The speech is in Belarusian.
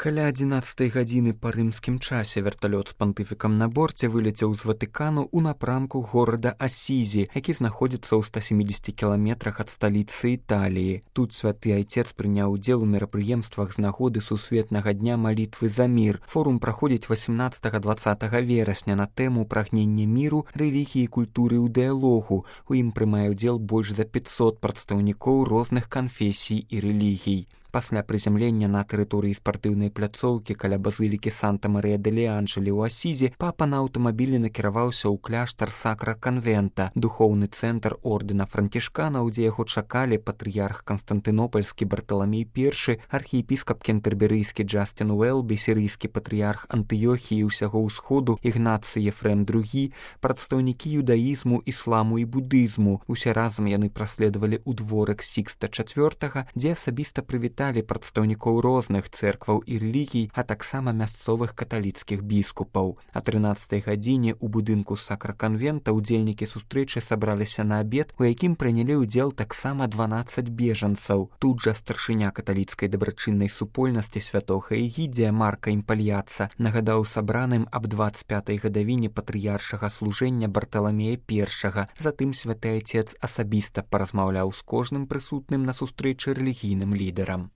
Каля 11 гадзіны па рымскім часе верталёт з пантыфікам на борце вылецеў з Ватыкану ў напрамку горада Асізі, які знаходзіцца ў 170 кіламетрах ад сталіцы Італіі. Тут святы айцец прыняў удзел у мерапрыемствах з нагоды Сусветнага дня малітвы за мір. Форум праходзіць 18-20 верасня на тэму прагнення міру, рэлігіі і культуры ў дыялогу. У ім прымае ўдзел больш за 500 прадстаўнікоў розных канфесій і рэлігій. Пасля прызямлення на тэрыторыі спартыўнай пляцоўкі каля базылікі Санта-Марыя-дэль-Анджэлі ў Асізі папа на аўтамабілі накіраваўся ў кляштар Сакра-Канвента, духоўны цэнтр ордэна францішканаў, дзе яго чакалі патрыярх Канстантынопальскі Барталамей I, архіепіскап кентэрберыйскі Джастин Уэлбі, сірыйскі патрыярх Антыёхіі і ўсяго ўсходу Ігнацый Ефрэм II, прадстаўнікі юдаізму, ісламу і будызму. Усе разам яны праследавалі ў дворык Сікста IV, дзе асабіста прывіталі прадстаўнікоў розных цэркваў і рэлігій, а таксама мясцовых каталіцкіх біскупаў. А 13 гадзіне ў будынку Сакра-Канвента ўдзельнікі сустрэчы сабраліся на абед, у якім прынялі ўдзел таксама 12 бежанцаў. Тут жа старшыня каталіцкай дабрачыннай супольнасці святога Эгідзія Марка Імпальяца нагадаў сабраным аб 25-й гадавіне патрыяршага служэння Барталамея I. Затым святы айцец асабіста паразмаўляў з кожным прысутным на сустрэчы рэлігійным лідарам.